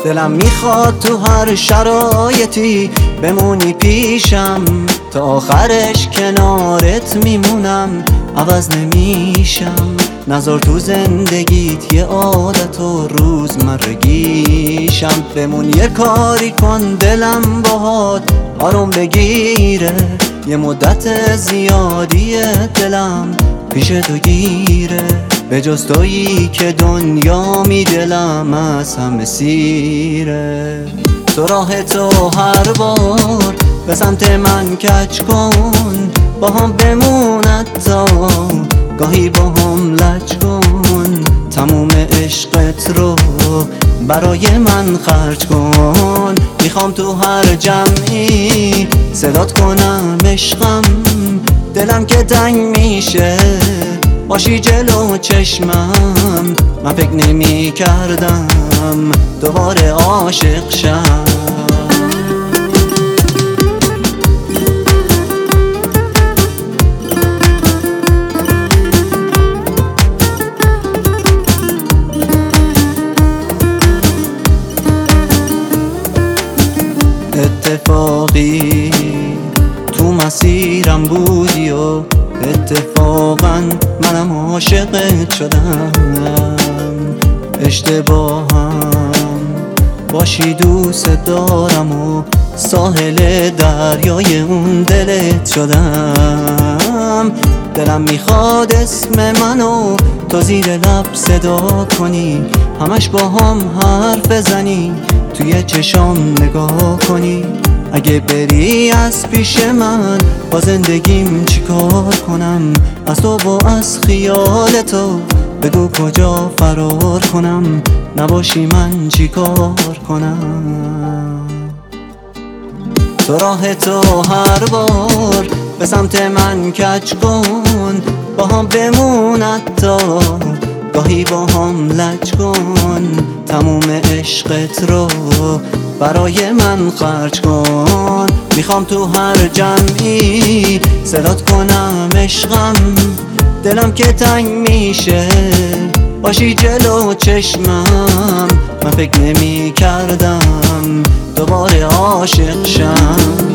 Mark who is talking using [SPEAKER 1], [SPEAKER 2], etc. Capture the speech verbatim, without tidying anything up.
[SPEAKER 1] دلم میخواد تو هر شرایطی بمونی پیشم، تا آخرش کنارت میمونم، عوض نمیشم. نذار تو زندگیت یه عادت و روزمرگیشم. بمون یه کاری کن دلم باهات آروم بگیره، یه مدت زیادی دلم پیش تو گیره. به جز تویی که دنیا می دلم از همه سیره. تو راه تو هر بار به سمت من کج کن، با هم بموند تا گاهی با هم لج کن. تموم عشقت رو برای من خرج کن. میخوام تو هر جمعی صدات کنم عشقم، دلم که تنگ میشه باشی جلو چشمم. من فکر نمی کردم دوباره عاشق شم. اتفاقی تو مسیرم بودی و اتفاقا منم عاشقت شدم. اشتباهم باشی دوست دارم و ساحل دریای اون دلت شدم. دلم میخواد اسم منو تو زیر لب صدا کنی، همش با هم حرف بزنی، توی چشام نگاه کنی. اگه بری از پیش من با زندگیم چیکار کنم؟ از تو و از خیال تو بگو کجا فرار کنم؟ نباشی من چیکار کنم؟ تو راه تو هر بار به سمت من کج کن، با هم بموند تا گاهی با هم لج کن. تموم عشقت رو برای من خرج کن. میخوام تو هر جمعی صدات کنم عشقم، دلم که تنگ میشه باشی جلو چشمم. من فکر نمی کردم دوباره عاشق شم.